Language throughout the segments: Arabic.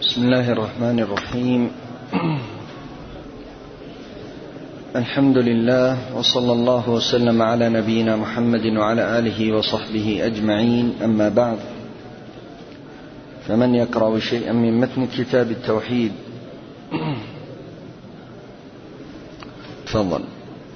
بسم الله الرحمن الرحيم. الحمد لله، وصلى الله وسلم على نبينا محمد وعلى آله وصحبه أجمعين. أما بعد، فمن يقرأ شيئا من متن كتاب التوحيد؟ تفضل.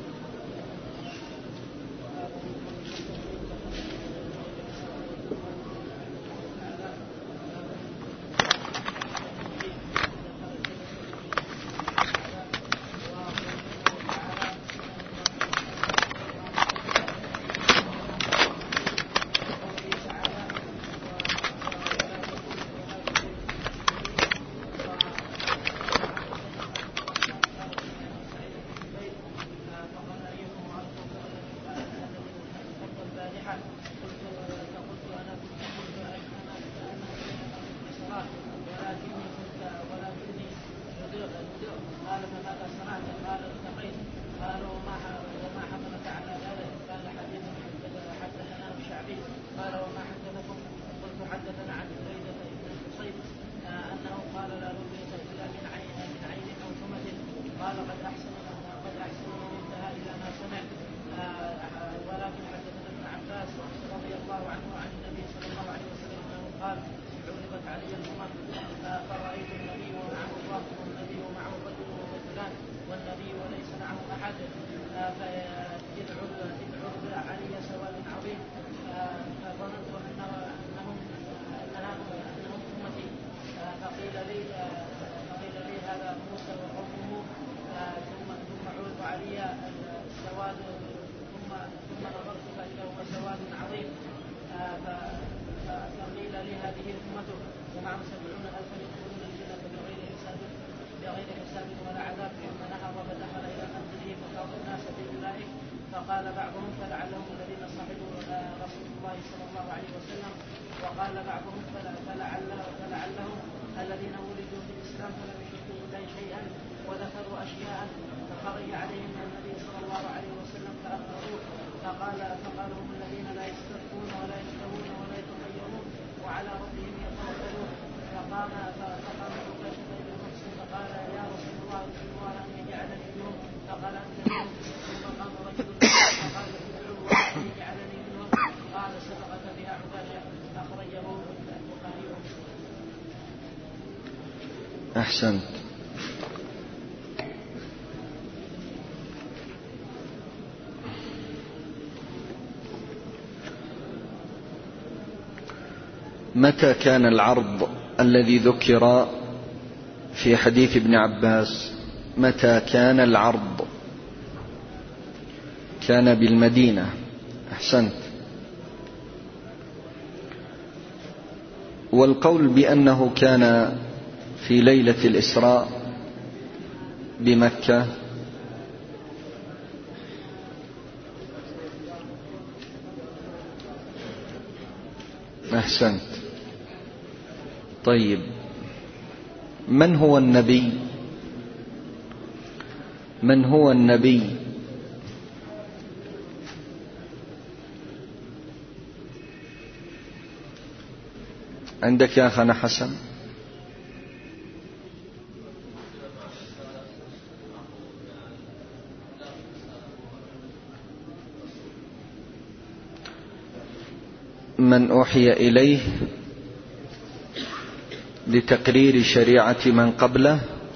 فقال بعضهم فلعلهم الذين صحبوا رسول الله صلى الله عليه وسلم، وقال بعضهم فلعلهم الذين ولدوا في الإسلام فلم يشركوا بالله شيئا وذكروا أشياء فخرج عليهم النبي صلى الله عليه وسلم فأخبروه فقال هم الذين لا يسترقون ولا يشتهون ولا يتطيرون وعلى ربهم يتوكلون. فقام عكاشة بن محسن فقال يا رسول الله ادعو الله أن يجعلني منهم، فقال أنت منهم. ثم قام رجل فقال ادعو الله أن يجعلني منهم، قال سبقك بها عكاشة. أخرجه البخاري ومسلم. أحسنت. متى كان العرض الذي ذكر في حديث ابن عباس؟ متى كان العرض؟ كان بالمدينة. أحسنت. والقول بأنه كان في ليلة الإسراء بمكة أحسنت. طيب، من هو النبي؟ من هو النبي؟ عندك يا أخانا حسن؟ من أوحي إليه لتقرير شريعة من قبله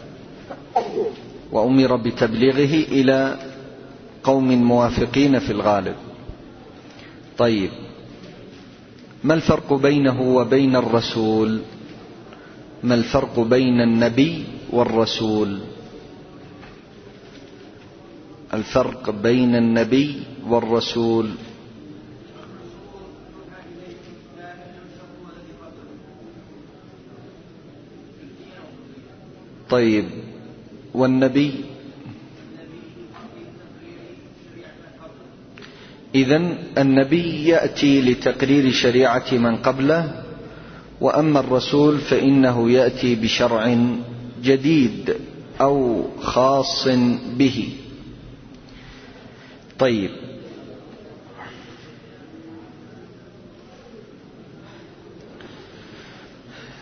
وأمر بتبليغه إلى قوم موافقين في الغالب. طيب، ما الفرق بينه وبين الرسول؟ ما الفرق بين النبي والرسول؟ الفرق بين النبي والرسول. طيب، والنبي؟ إذن النبي يأتي لتقرير شريعة من قبله، وأما الرسول فإنه يأتي بشرع جديد أو خاص به. طيب،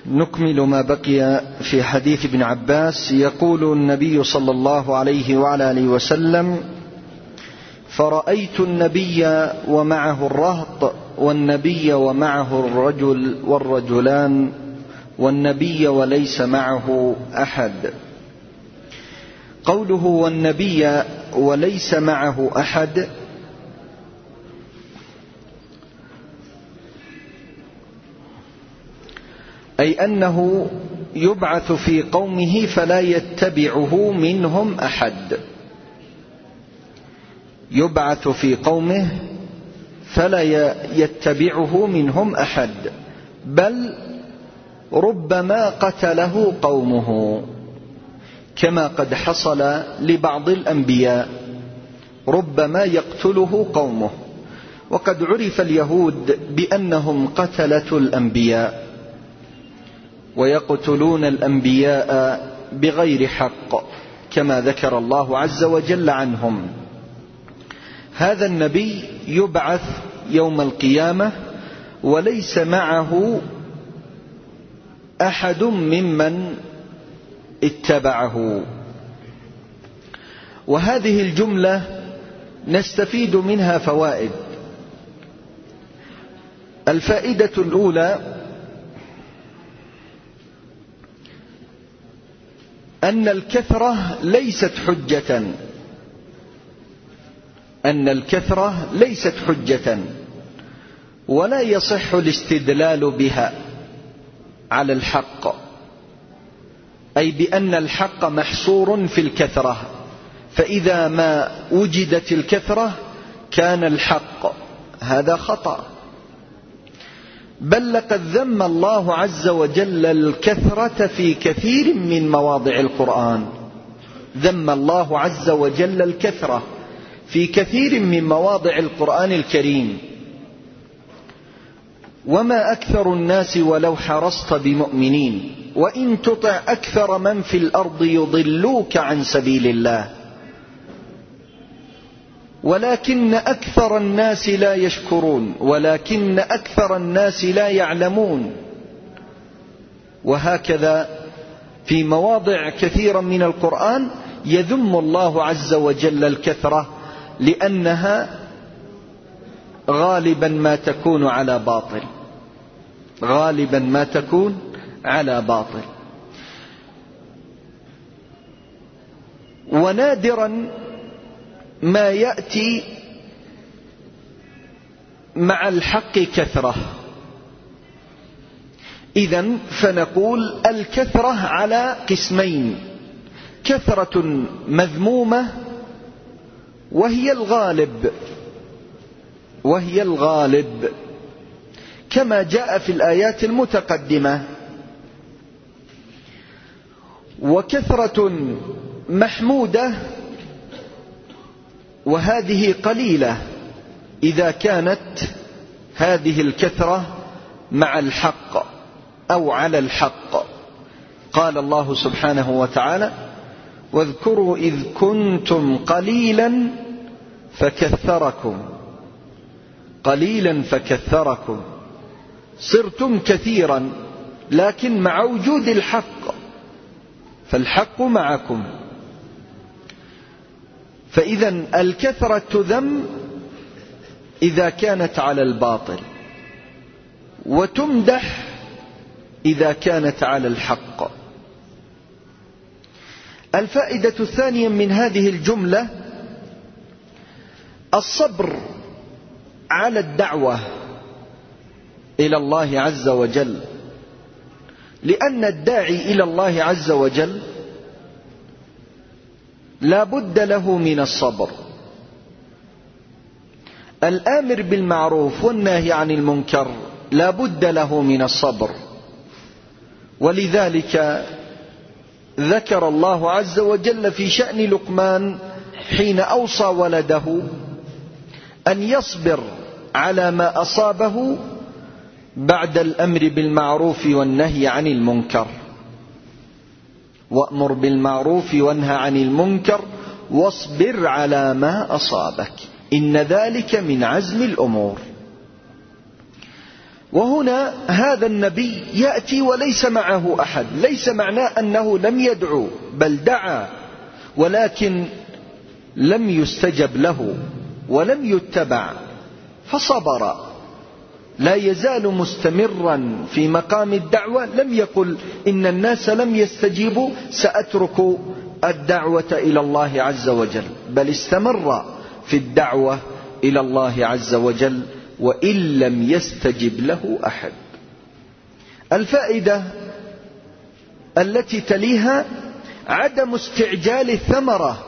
نكمل ما بقي في حديث ابن عباس. يقول النبي صلى الله عليه وعلى آله وسلم: فرأيت النبي ومعه الرهط، والنبي ومعه الرجل والرجلان، والنبي وليس معه أحد. قوله والنبي وليس معه أحد أي أنه يبعث في قومه فلا يتبعه منهم أحد. يبعث في قومه فلا يتبعه منهم أحد، بل ربما قتله قومه، كما قد حصل لبعض الأنبياء، ربما يقتله قومه. وقد عرف اليهود بأنهم قتلة الأنبياء، ويقتلون الأنبياء بغير حق، كما ذكر الله عز وجل عنهم. هذا النبي يبعث يوم القيامة وليس معه أحد ممن اتبعه. وهذه الجملة نستفيد منها فوائد. الفائدة الأولى: أن الكثرة ليست حجة، أن الكثرة ليست حجة، ولا يصح الاستدلال بها على الحق، أي بأن الحق محصور في الكثرة، فإذا ما وجدت الكثرة كان الحق. هذا خطأ، بل لقد ذم الله عز وجل الكثرة في كثير من مواضع القرآن. ذم الله عز وجل الكثرة في كثير من مواضع القرآن الكريم. وما أكثر الناس ولو حرصت بمؤمنين، وإن تطع أكثر من في الأرض يضلوك عن سبيل الله، ولكن أكثر الناس لا يشكرون، ولكن أكثر الناس لا يعلمون. وهكذا في مواضع كثيرة من القرآن يذم الله عز وجل الكثرة، لأنها غالبا ما تكون على باطل، غالبا ما تكون على باطل. ونادرا ما يأتي مع الحق كثرة. إذن فنقول الكثرة على قسمين: كثرة مذمومة وهي الغالب، وهي الغالب كما جاء في الآيات المتقدمة، وكثرة محمودة وهذه قليلة إذا كانت هذه الكثرة مع الحق أو على الحق. قال الله سبحانه وتعالى: واذكروا إذ كنتم قليلا فكثركم، قليلا فكثركم، صرتم كثيرا لكن مع وجود الحق، فالحق معكم. فإذا الكثرة تذم إذا كانت على الباطل، وتمدح إذا كانت على الحق. الفائدة الثانية من هذه الجملة: الصبر على الدعوة إلى الله عز وجل، لأن الداعي إلى الله عز وجل لا بد له من الصبر. الآمر بالمعروف والناهي عن المنكر لا بد له من الصبر. ولذلك ذكر الله عز وجل في شأن لقمان حين أوصى ولده أن يصبر على ما أصابه بعد الأمر بالمعروف والنهي عن المنكر: وأمر بالمعروف وانهى عن المنكر واصبر على ما أصابك إن ذلك من عزم الأمور. وهنا هذا النبي يأتي وليس معه أحد، ليس معناه أنه لم يدعو، بل دعا ولكن لم يستجب له ولم يتبع فصبر، لا يزال مستمرا في مقام الدعوة. لم يقل إن الناس لم يستجيبوا سأترك الدعوة إلى الله عز وجل، بل استمر في الدعوة إلى الله عز وجل وإن لم يستجب له أحد. الفائدة التي تليها عدم استعجال الثمرة.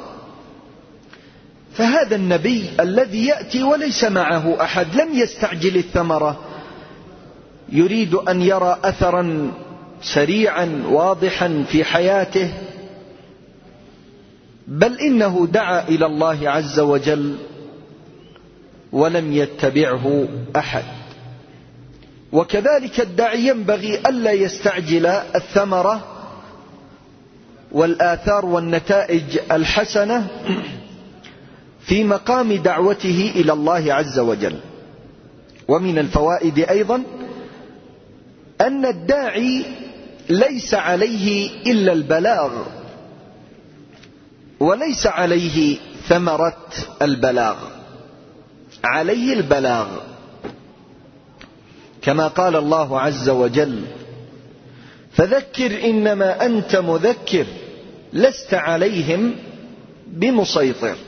فهذا النبي الذي يأتي وليس معه أحد لم يستعجل الثمرة، يريد أن يرى أثرا سريعا واضحا في حياته، بل إنه دعا إلى الله عز وجل ولم يتبعه أحد. وكذلك الداعي ينبغي ألا يستعجل الثمرة والآثار والنتائج الحسنة في مقام دعوته إلى الله عز وجل. ومن الفوائد أيضا أن الداعي ليس عليه إلا البلاغ، وليس عليه ثمرة البلاغ، عليه البلاغ، كما قال الله عز وجل: فذكر إنما أنت مذكر لست عليهم بمسيطر.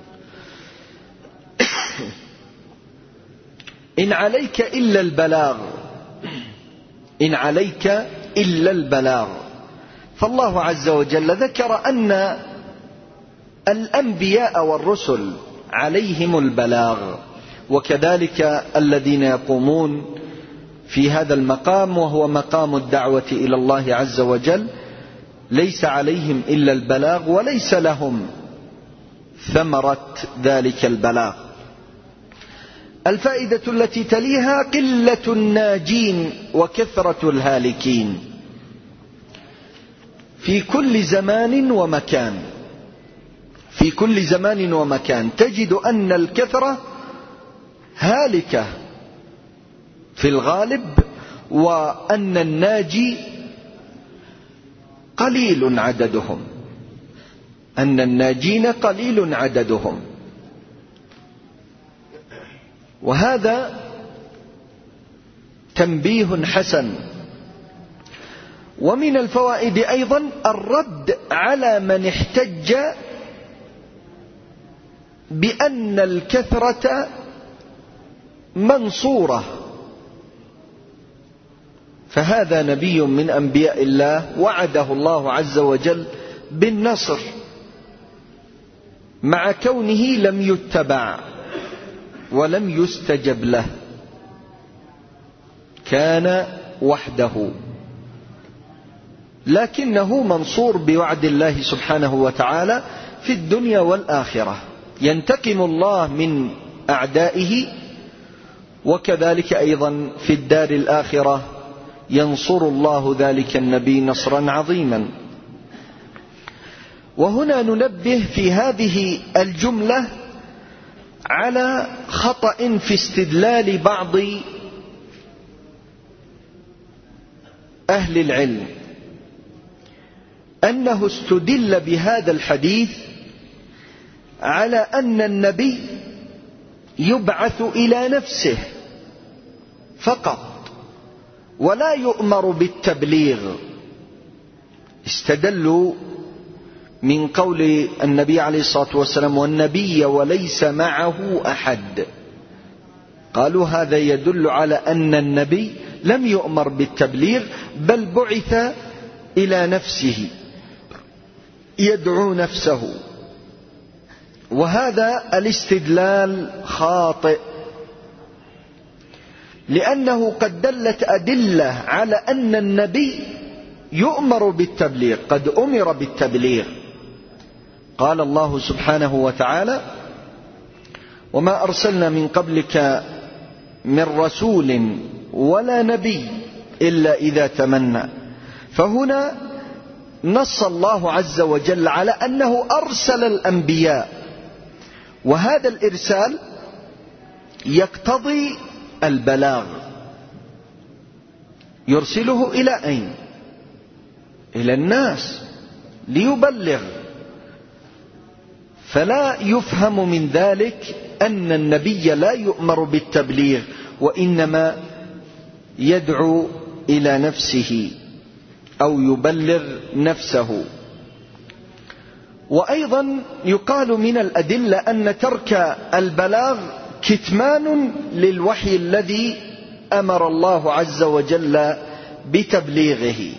إن عليك إلا البلاغ، إن عليك إلا البلاغ. فالله عز وجل ذكر أن الأنبياء والرسل عليهم البلاغ، وكذلك الذين يقومون في هذا المقام وهو مقام الدعوة إلى الله عز وجل ليس عليهم إلا البلاغ وليس لهم ثمرة ذلك البلاغ. الفائدة التي تليها قلة الناجين وكثرة الهالكين. في كل زمان ومكان، في كل زمان ومكان تجد أن الكثرة هالكة في الغالب، وأن الناجي قليل عددهم، أن الناجين قليل عددهم. وهذا تنبيه حسن. ومن الفوائد أيضا الرد على من احتج بأن الكثرة منصورة. فهذا نبي من أنبياء الله وعده الله عز وجل بالنصر مع كونه لم يتبع ولم يستجب له، كان وحده، لكنه منصور بوعد الله سبحانه وتعالى في الدنيا والآخرة. ينتقم الله من أعدائه، وكذلك أيضا في الدار الآخرة ينصر الله ذلك النبي نصرا عظيما. وهنا ننبه في هذه الجملة على خطأ في استدلال بعض أهل العلم، أنه استدل بهذا الحديث على أن النبي يبعث إلى نفسه فقط ولا يؤمر بالتبليغ. استدلوا من قول النبي عليه الصلاة والسلام: والنبي وليس معه أحد. قالوا هذا يدل على أن النبي لم يؤمر بالتبليغ، بل بعث إلى نفسه يدعو نفسه. وهذا الاستدلال خاطئ، لأنه قد دلت أدلة على أن النبي يؤمر بالتبليغ، قد أمر بالتبليغ. قال الله سبحانه وتعالى: وما أرسلنا من قبلك من رسول ولا نبي إلا إذا تمنى. فهنا نص الله عز وجل على أنه أرسل الأنبياء، وهذا الإرسال يقتضي البلاغ، يرسله إلى أين؟ إلى الناس ليبلغ. فلا يفهم من ذلك أن النبي لا يؤمر بالتبليغ، وإنما يدعو إلى نفسه أو يبلغ نفسه. وأيضا يقال من الأدلة أن ترك البلاغ كتمان للوحي الذي أمر الله عز وجل بتبليغه.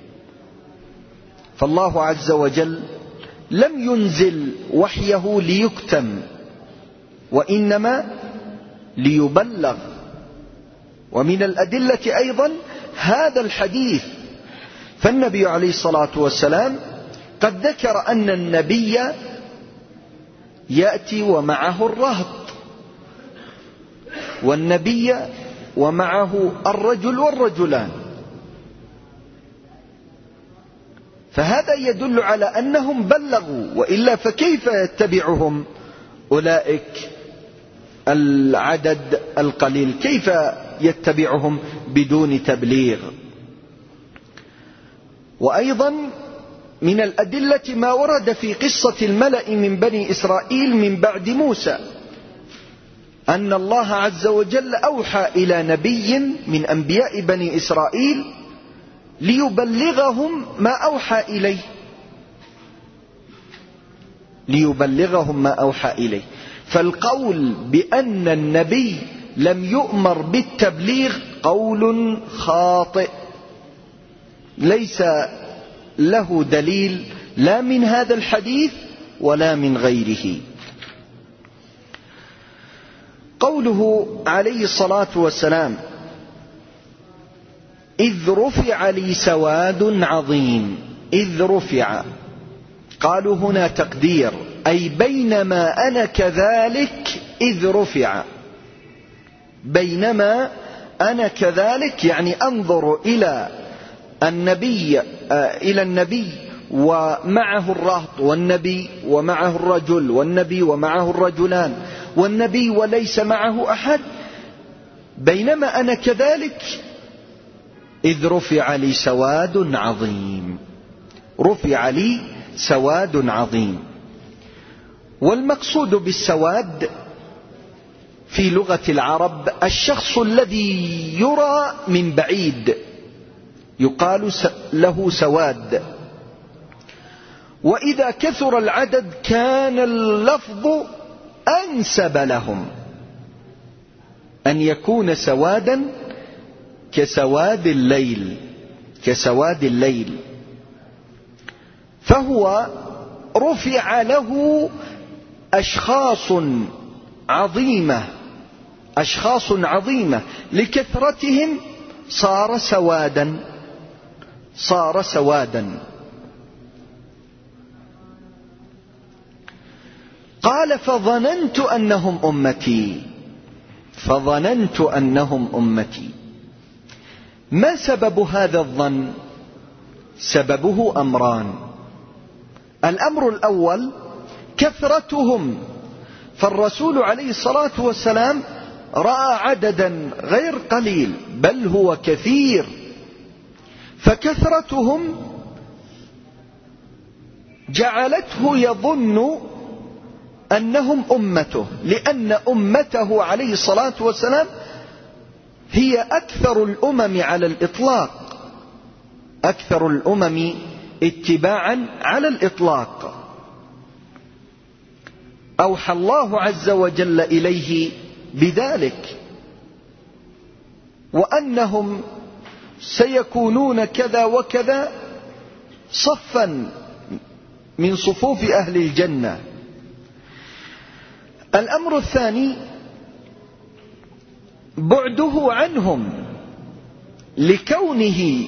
فالله عز وجل لم ينزل وحيه ليكتم، وإنما ليبلغ. ومن الأدلة أيضا هذا الحديث، فالنبي عليه الصلاة والسلام قد ذكر أن النبي يأتي ومعه الرهط، والنبي ومعه الرجل والرجلان، فهذا يدل على أنهم بلغوا، وإلا فكيف يتبعهم أولئك العدد القليل؟ كيف يتبعهم بدون تبليغ؟ وأيضا من الأدلة ما ورد في قصة الملأ من بني إسرائيل من بعد موسى، أن الله عز وجل أوحى إلى نبي من أنبياء بني إسرائيل ليبلغهم ما أوحى إليه، ليبلغهم ما أوحى إليه. فالقول بأن النبي لم يؤمر بالتبليغ قول خاطئ، ليس له دليل لا من هذا الحديث ولا من غيره. قوله عليه الصلاة والسلام إذ رفع لي سواد عظيم، إذ رفع، قالوا هنا تقدير، أي بينما أنا كذلك إذ رفع، بينما أنا كذلك يعني أنظر إلى النبي ومعه الرهط، والنبي ومعه الرجل، والنبي ومعه الرجلان، والنبي وليس معه أحد، بينما أنا كذلك إذ رفع لي سواد عظيم، رفع لي سواد عظيم. والمقصود بالسواد في لغة العرب الشخص الذي يرى من بعيد، يقال له سواد. وإذا كثر العدد كان اللفظ أنسب لهم، أن يكون سوادا كسواد الليل، كسواد الليل. فهو رفع له أشخاص عظيمة، أشخاص عظيمة لكثرتهم صار سوادا، صار سوادا. قال فظننت أنهم أمتي، فظننت أنهم أمتي. ما سبب هذا الظن؟ سببه أمران. الأمر الأول كثرتهم، فالرسول عليه الصلاة والسلام رأى عددا غير قليل بل هو كثير، فكثرتهم جعلته يظن أنهم أمته، لأن أمته عليه الصلاة والسلام هي أكثر الأمم على الإطلاق، أكثر الأمم اتباعا على الإطلاق. أوحى الله عز وجل إليه بذلك، وأنهم سيكونون كذا وكذا صفا من صفوف أهل الجنة. الأمر الثاني بعده عنهم، لكونه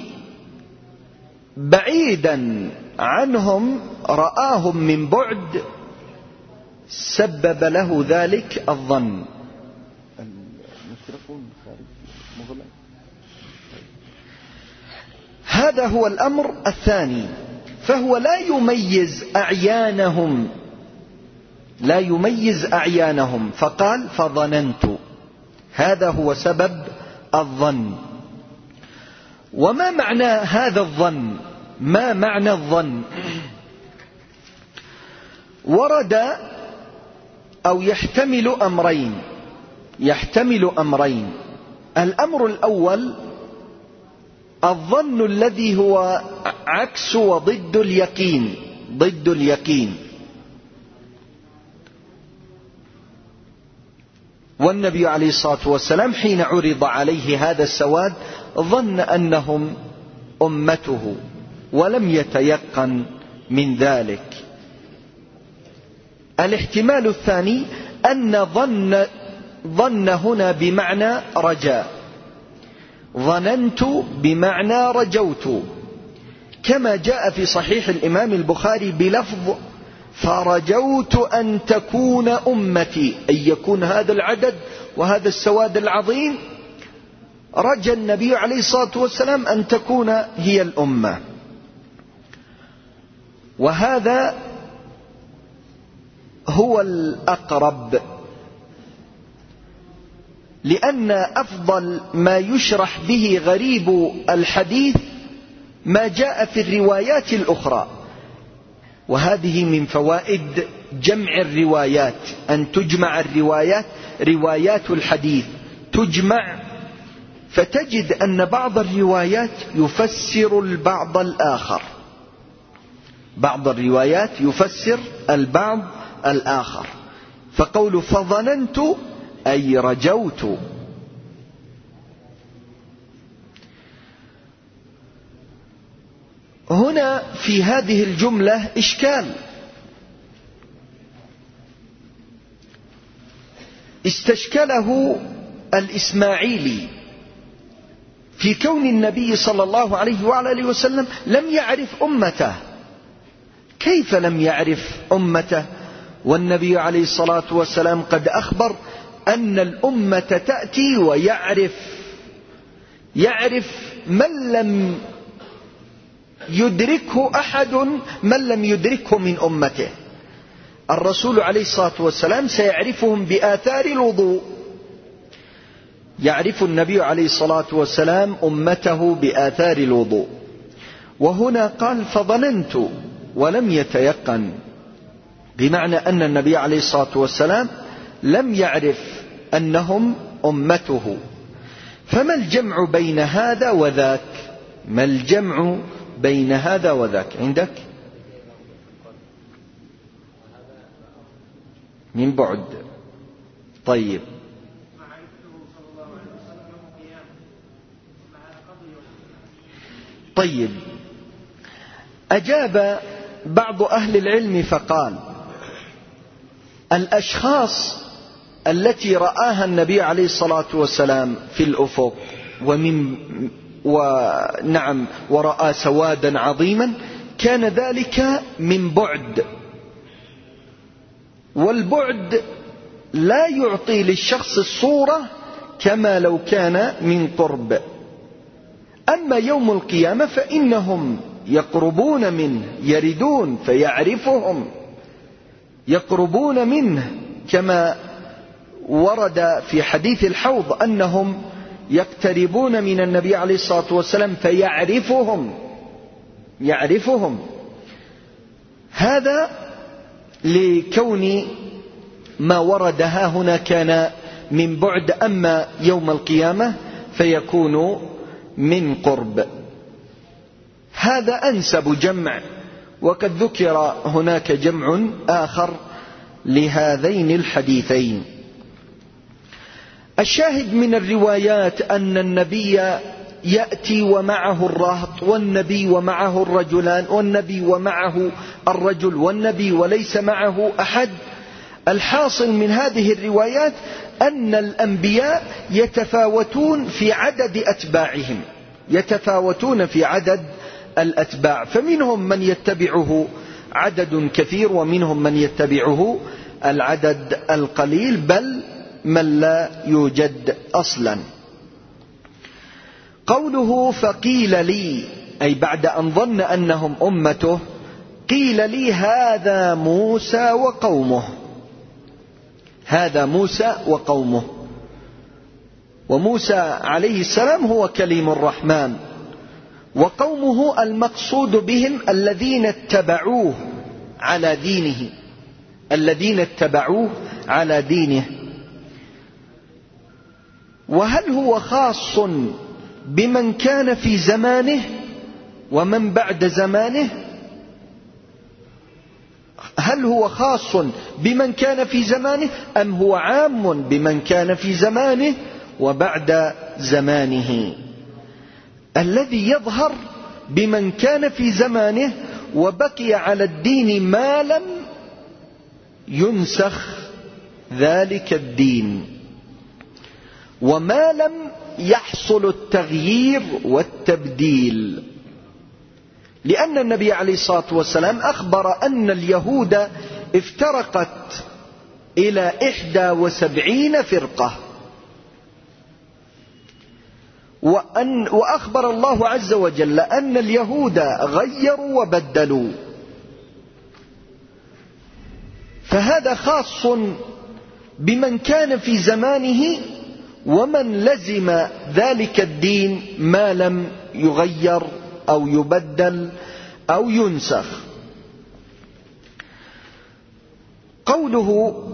بعيدا عنهم رآهم من بعد سبب له ذلك الظن. هذا هو الأمر الثاني. فهو لا يميز أعيانهم، لا يميز أعيانهم، فقال فظننت، هذا هو سبب الظن. وما معنى هذا الظن؟ ما معنى الظن؟ ورد أو يحتمل أمرين. الأمر الأول الظن الذي هو عكس وضد اليقين، ضد اليقين. والنبي عليه الصلاة والسلام حين عرض عليه هذا السواد ظن أنهم أمته ولم يتيقن من ذلك. الاحتمال الثاني أن ظن هنا بمعنى رجاء، ظننت بمعنى رجوت، كما جاء في صحيح الإمام البخاري بلفظ فرجوت أن تكون أمتي، أن يكون هذا العدد وهذا السواد العظيم، رجى النبي عليه الصلاة والسلام أن تكون هي الأمة. وهذا هو الأقرب، لأن أفضل ما يشرح به غريب الحديث ما جاء في الروايات الأخرى. وهذه من فوائد جمع الروايات، أن تجمع الروايات، روايات الحديث تجمع، فتجد أن بعض الروايات يفسر البعض الآخر، بعض الروايات يفسر البعض الآخر. فقول فظننت أي رجوت. هنا في هذه الجملة إشكال، استشكله الإسماعيلي في كون النبي صلى الله عليه وعلى آله وسلم لم يعرف أمته. كيف لم يعرف أمته والنبي عليه الصلاة والسلام قد أخبر أن الأمة تأتي ويعرف من لم يدركه أحد، من لم يدركه من أمته. الرسول عليه الصلاة والسلام سيعرفهم بآثار الوضوء، يعرف النبي عليه الصلاة والسلام أمته بآثار الوضوء. وهنا قال فظننت ولم يتيقن، بمعنى أن النبي عليه الصلاة والسلام لم يعرف أنهم أمته. فما الجمع بين هذا وذاك؟ ما الجمع بين هذا وذاك عندك؟ من بعد. طيب، طيب، أجاب بعض أهل العلم فقال الأشخاص التي رآها النبي عليه الصلاة والسلام في الأفق ورأى سوادا عظيما، كان ذلك من بعد، والبعد لا يعطي للشخص الصورة كما لو كان من قرب. أما يوم القيامة فإنهم يقربون منه، يردون فيعرفهم، يقربون منه، كما ورد في حديث الحوض أنهم يقتربون من النبي عليه الصلاة والسلام يعرفهم. هذا لكون ما ورد ها هنا كان من بعد، أما يوم القيامة فيكون من قرب. هذا أنسب جمع، وقد ذكر هناك جمع آخر لهذين الحديثين. الشاهد من الروايات أن النبي يأتي ومعه الرهط، والنبي ومعه الرجلان، والنبي ومعه الرجل، والنبي وليس معه أحد. الحاصل من هذه الروايات أن الأنبياء يتفاوتون في عدد أتباعهم، يتفاوتون في عدد الأتباع، فمنهم من يتبعه عدد كثير، ومنهم من يتبعه العدد القليل، بل من لا يوجد أصلا. قوله فقيل لي، أي بعد أن ظن أنهم أمته، قيل لي هذا موسى وقومه، هذا موسى وقومه. وموسى عليه السلام هو كليم الرحمن، وقومه المقصود بهم الذين اتبعوه على دينه، الذين اتبعوه على دينه. وهل هو خاص بمن كان في زمانه ومن بعد زمانه؟ هل هو خاص بمن كان في زمانه أم هو عام بمن كان في زمانه وبعد زمانه؟ الذي يظهر بمن كان في زمانه وبقي على الدين ما لم ينسخ ذلك الدين وما لم يحصل التغيير والتبديل. لأن النبي عليه الصلاة والسلام أخبر أن اليهود افترقت إلى 71 فرقة، وأخبر الله عز وجل أن اليهود غيروا وبدلوا. فهذا خاص بمن كان في زمانه ومن لزم ذلك الدين ما لم يغير أو يبدل أو ينسخ. قوله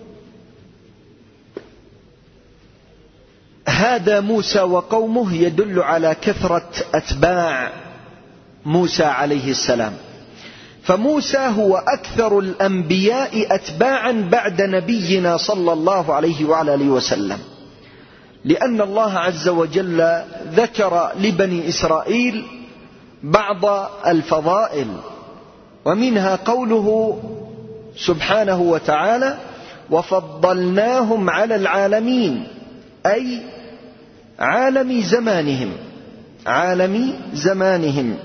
هذا موسى وقومه يدل على كثرة أتباع موسى عليه السلام، فموسى هو أكثر الأنبياء أتباعا بعد نبينا صلى الله عليه وعلى آله وسلم، لأن الله عز وجل ذكر لبني إسرائيل بعض الفضائل، ومنها قوله سبحانه وتعالى وفضلناهم على العالمين، أي عالم زمانهم، عالم زمانهم.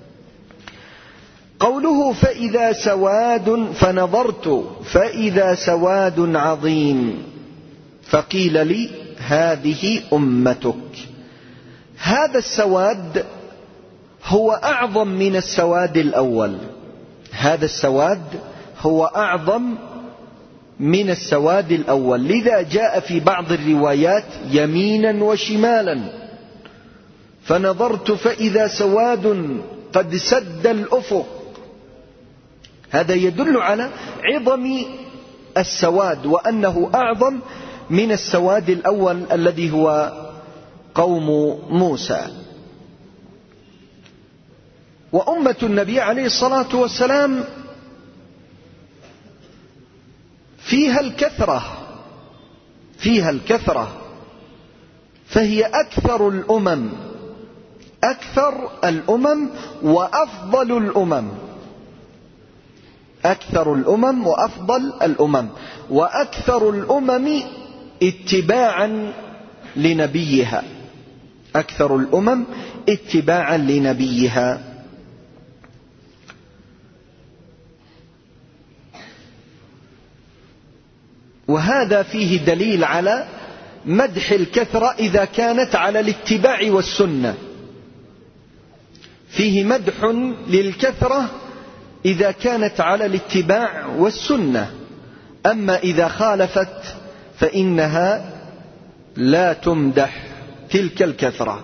قوله فإذا سواد فنظرت فإذا سواد عظيم فقيل لي هذه أمتك. هذا السواد هو أعظم من السواد الأول، هذا السواد هو أعظم من السواد الأول، لذا جاء في بعض الروايات يمينا وشمالا. فنظرت فإذا سواد قد سد الأفق، هذا يدل على عظم السواد وأنه أعظم من السواد الأول الذي هو قوم موسى. وأمة النبي عليه الصلاة والسلام فيها الكثرة، فيها الكثرة، فهي أكثر الأمم، أكثر الأمم وأفضل الأمم، أكثر الأمم وأفضل الأمم، وأكثر الأمم اتباعا لنبيها، أكثر الأمم اتباعا لنبيها. وهذا فيه دليل على مدح الكثرة إذا كانت على الاتباع والسنة، فيه مدح للكثرة إذا كانت على الاتباع والسنة، أما إذا خالفت فإنها لا تمدح تلك الكثرة.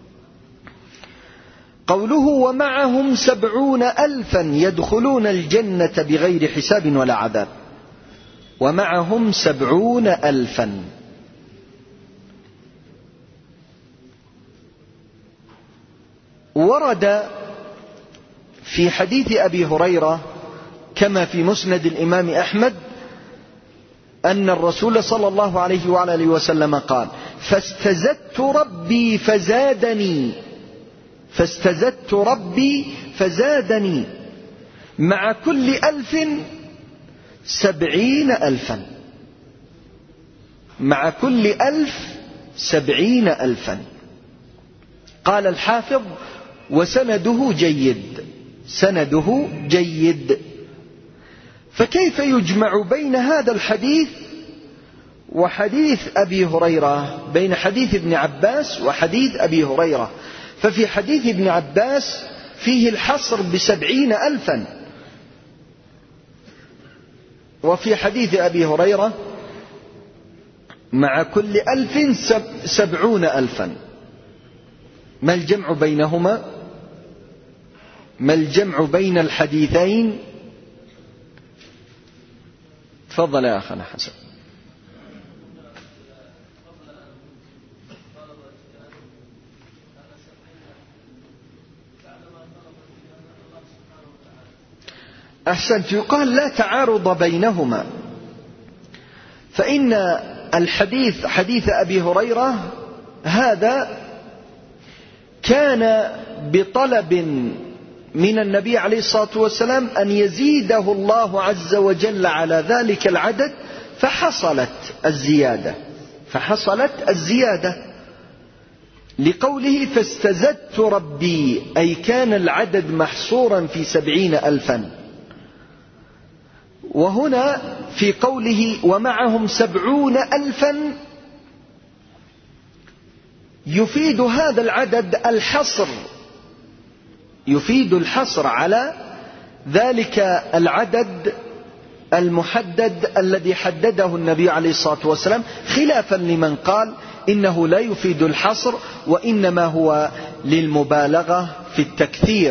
قوله ومعهم 70,000 يدخلون الجنة بغير حساب ولا عذاب، ومعهم 70,000. ورد في حديث أبي هريرة كما في مسند الإمام أحمد أن الرسول صلى الله عليه وعلى آله وسلم قال فاستزدت ربي فزادني، فاستزدت ربي فزادني، مع كل 1000 70,000، مع كل 1000 70,000. قال الحافظ وسنده جيد، سنده جيد. فكيف يجمع بين هذا الحديث وحديث أبي هريرة، بين حديث ابن عباس وحديث أبي هريرة؟ ففي حديث ابن عباس فيه الحصر ب70,000، وفي حديث أبي هريرة مع كل 1000 70,000. ما الجمع بينهما؟ ما الجمع بين الحديثين؟ تفضل يا أخنا حسن. أحسنت. يقال لا تعارض بينهما، فإن الحديث حديث أبي هريرة هذا كان بطلب من النبي عليه الصلاة والسلام أن يزيده الله عز وجل على ذلك العدد، فحصلت الزيادة لقوله فاستزدت ربي، أي كان العدد محصورا في 70,000. وهنا في قوله ومعهم 70,000 يفيد هذا العدد الحصر، يفيد الحصر على ذلك العدد المحدد الذي حدده النبي عليه الصلاة والسلام، خلافا لمن قال إنه لا يفيد الحصر وإنما هو للمبالغة في التكثير.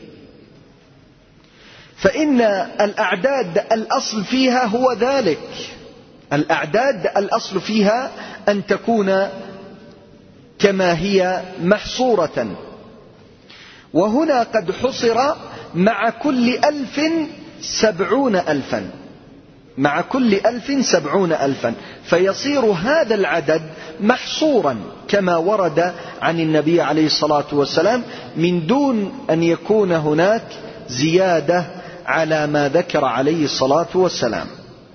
فإن الأعداد الأصل فيها هو ذلك، الأعداد الأصل فيها أن تكون كما هي محصورة. وهنا قد حصر مع كل 1000 70,000، مع كل 1000 70,000، فيصير هذا العدد محصورا كما ورد عن النبي عليه الصلاة والسلام من دون أن يكون هناك زيادة على ما ذكر عليه الصلاة والسلام.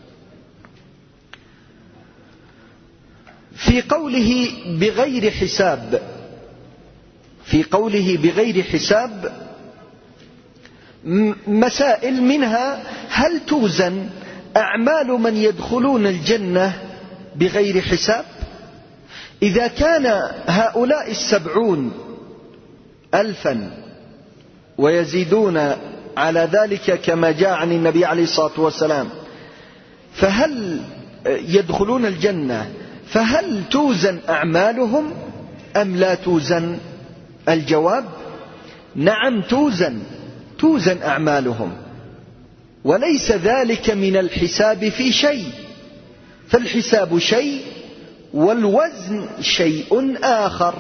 في قوله بغير حساب، في قوله بغير حساب مسائل، منها هل توزن أعمال من يدخلون الجنة بغير حساب؟ إذا كان هؤلاء 70,000 ويزيدون على ذلك كما جاء عن النبي عليه الصلاة والسلام، فهل يدخلون الجنة؟ فهل توزن أعمالهم أم لا توزن؟ الجواب نعم توزن أعمالهم، وليس ذلك من الحساب في شيء، فالحساب شيء والوزن شيء آخر.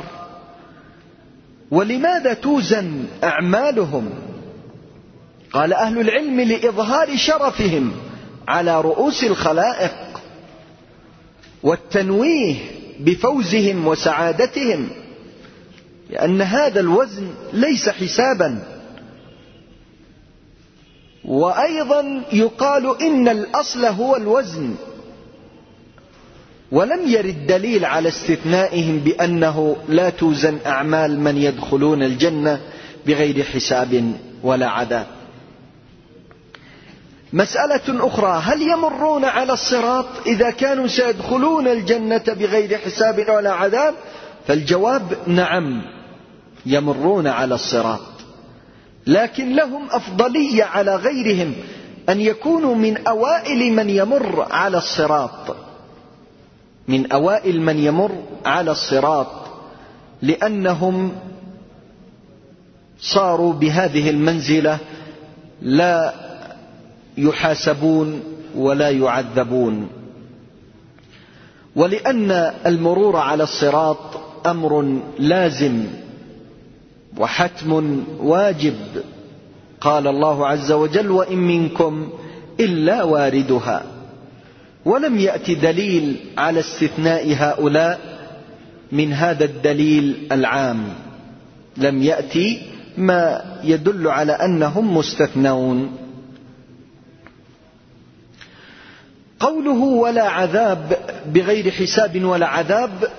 ولماذا توزن أعمالهم؟ قال أهل العلم لإظهار شرفهم على رؤوس الخلائق والتنويه بفوزهم وسعادتهم، لأن هذا الوزن ليس حسابا. وأيضا يقال إن الأصل هو الوزن، ولم يرد دليل على استثنائهم بأنه لا توزن أعمال من يدخلون الجنة بغير حساب ولا عذاب. مسألة أخرى، هل يمرون على الصراط إذا كانوا سيدخلون الجنة بغير حساب ولا عذاب؟ فالجواب نعم يمرون على الصراط، لكن لهم أفضلية على غيرهم أن يكونوا من أوائل من يمر على الصراط، من أوائل من يمر على الصراط، لأنهم صاروا بهذه المنزلة لا يحاسبون ولا يعذبون. ولأن المرور على الصراط أمر لازم وحتم واجب، قال الله عز وجل وإن منكم إلا واردها، ولم يأتي دليل على استثناء هؤلاء من هذا الدليل العام، لم يأتي ما يدل على أنهم مستثنون. قوله ولا عذاب بغير حساب ولا عذاب،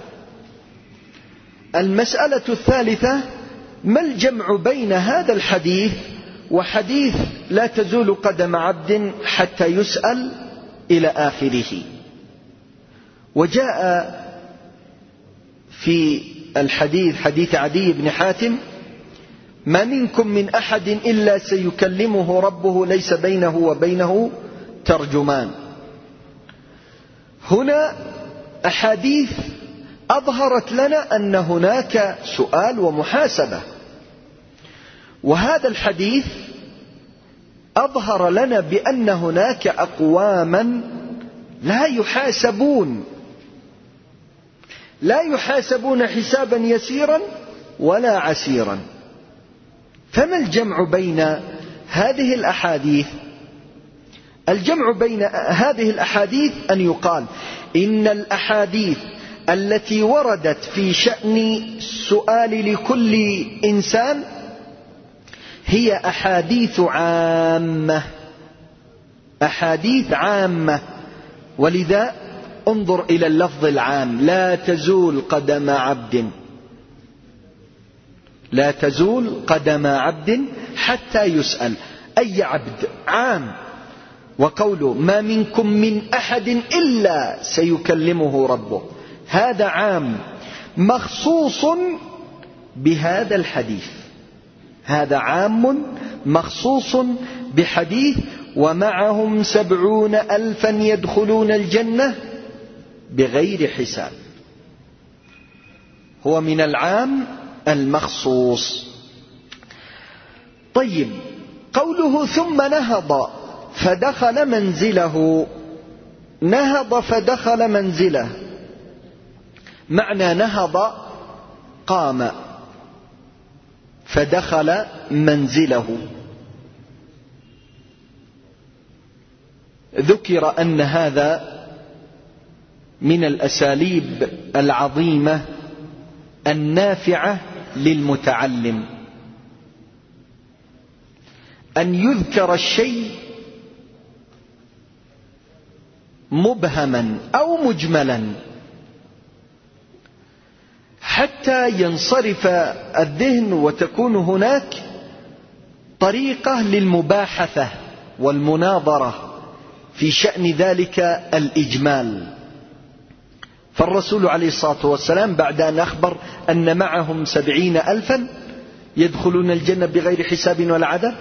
المسألة الثالثة ما الجمع بين هذا الحديث وحديث لا تزول قدم عبد حتى يسأل إلى آخره؟ وجاء في الحديث حديث عدي بن حاتم ما منكم من أحد إلا سيكلمه ربه ليس بينه وبينه ترجمان. هنا أحاديث أظهرت لنا أن هناك سؤال ومحاسبة، وهذا الحديث أظهر لنا بأن هناك أقواما لا يحاسبون حسابا يسيرا ولا عسيرا. فما الجمع بين هذه الأحاديث؟ الجمع بين هذه الأحاديث أن يقال إن الأحاديث التي وردت في شأن السؤال لكل إنسان هي أحاديث عامة، ولذا انظر إلى اللفظ العام: لا تزول قدم عبد حتى يسأل. أي عبد؟ عام. وقوله ما منكم من أحد إلا سيكلمه ربه، هذا عام مخصوص بهذا الحديث، هذا عام مخصوص بحديث ومعهم 70,000 يدخلون الجنة بغير حساب. هو من العام المخصوص. طيب، قوله ثم نهض فدخل منزله. نهض فدخل منزله، معنى نهض قام فدخل منزله. ذكر أن هذا من الأساليب العظيمة النافعة للمتعلم، أن يذكر الشيء مبهما أو مجملا حتى ينصرف الذهن وتكون هناك طريقة للمباحثة والمناظرة في شأن ذلك الإجمال. فالرسول عليه الصلاة والسلام بعد أن أخبر أن معهم 70,000 يدخلون الجنة بغير حساب ولا عذاب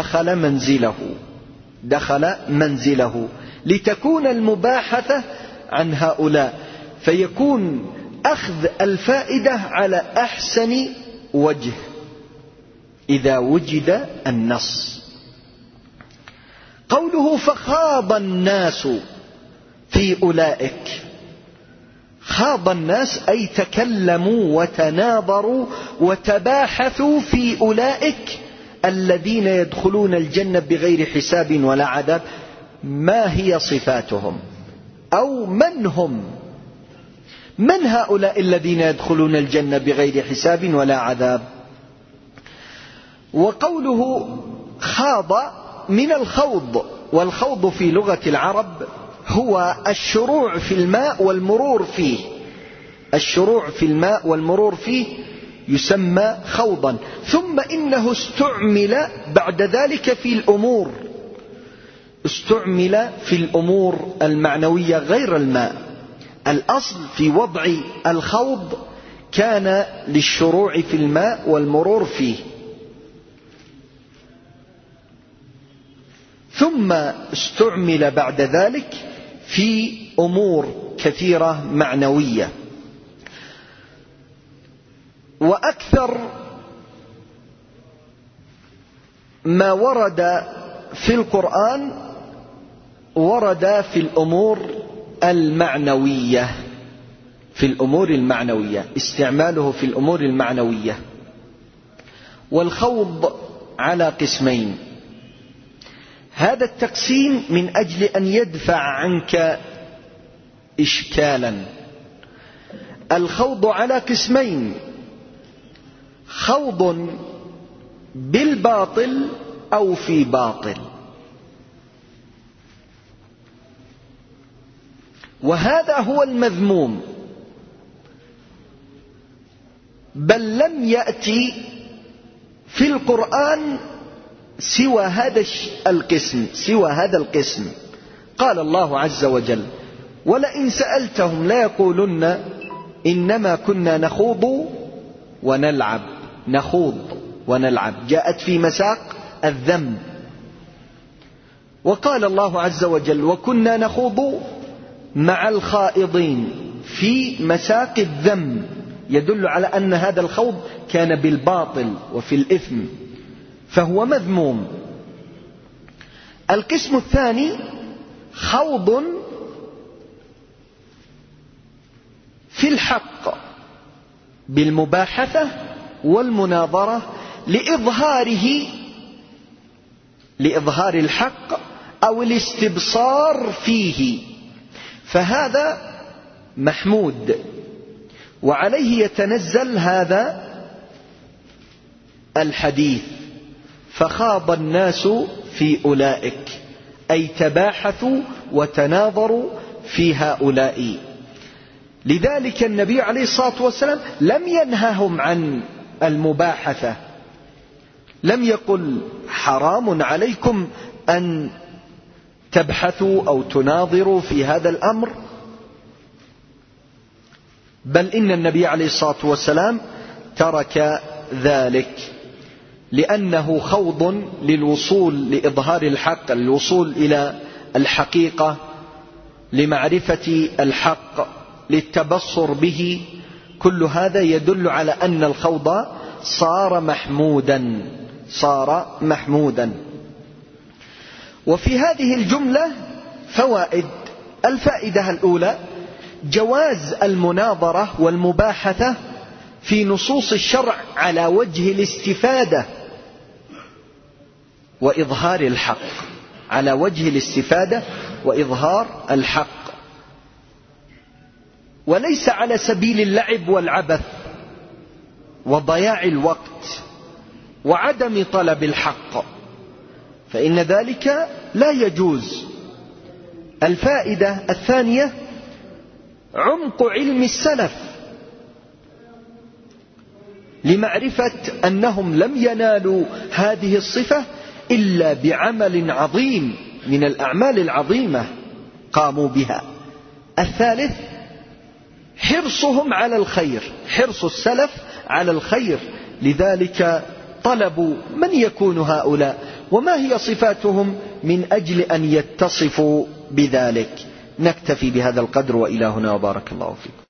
دخل منزله لتكون المباحثة عن هؤلاء، فيكون أخذ الفائدة على أحسن وجه إذا وجد النص. قوله فخاض الناس في أولئك، خاض الناس أي تكلموا وتناظروا وتباحثوا في أولئك الذين يدخلون الجنة بغير حساب ولا عذاب. ما هي صفاتهم أو من هم؟ من هؤلاء الذين يدخلون الجنة بغير حساب ولا عذاب؟ وقوله خاض من الخوض، والخوض في لغة العرب هو الشروع في الماء والمرور فيه. الشروع في الماء والمرور فيه يسمى خوضا. ثم إنه استعمل بعد ذلك في الأمور، استعمل في الأمور المعنوية غير الماء. الأصل في وضع الخوض كان للشروع في الماء والمرور فيه، ثم استعمل بعد ذلك في أمور كثيرة معنوية. وأكثر ما ورد في القرآن ورد في الأمور المعنوية، في الأمور المعنوية، استعماله في الأمور المعنوية. والخوض على قسمين. هذا التقسيم من أجل أن يدفع عنك إشكالا. الخوض على قسمين: خوض بالباطل أو في باطل. وهذا هو المذموم، بل لم يأتي في القرآن سوى هذا القسم. قال الله عز وجل: ولئن سألتهم ليقولن إنما كنا نخوض ونلعب. نخوض ونلعب جاءت في مساق الذم. وقال الله عز وجل: وكنا نخوض مع الخائضين، في مساق الذم، يدل على أن هذا الخوض كان بالباطل وفي الإثم. فهو مذموم. القسم الثاني خوض في الحق بالمباحثة والمناظرة لإظهار الحق أو الاستبصار فيه، فهذا محمود، وعليه يتنزل هذا الحديث: فخاض الناس في أولئك، أي تباحثوا وتناظروا في هؤلاء. لذلك النبي عليه الصلاة والسلام لم ينههم عن المباحثة، لم يقل حرام عليكم أن تبحثوا أو تناظروا في هذا الأمر، بل إن النبي عليه الصلاة والسلام ترك ذلك، لأنه خوض للوصول لإظهار الحق، الوصول إلى الحقيقة، لمعرفة الحق، للتبصر به. كل هذا يدل على أن الخوض صار محمودا. وفي هذه الجملة فوائد. الفائدة الأولى: جواز المناظرة والمباحثة في نصوص الشرع على وجه الاستفادة وإظهار الحق، على وجه الاستفادة وإظهار الحق، وليس على سبيل اللعب والعبث وضياع الوقت وعدم طلب الحق، فإن ذلك لا يجوز. الفائدة الثانية: عمق علم السلف لمعرفة أنهم لم ينالوا هذه الصفة إلا بعمل عظيم من الأعمال العظيمة قاموا بها. الثالث: حرصهم على الخير، حرص السلف على الخير، لذلك طلبوا من يكون هؤلاء وما هي صفاتهم من أجل أن يتصفوا بذلك. نكتفي بهذا القدر، وإلى هنا، وبارك الله فيكم.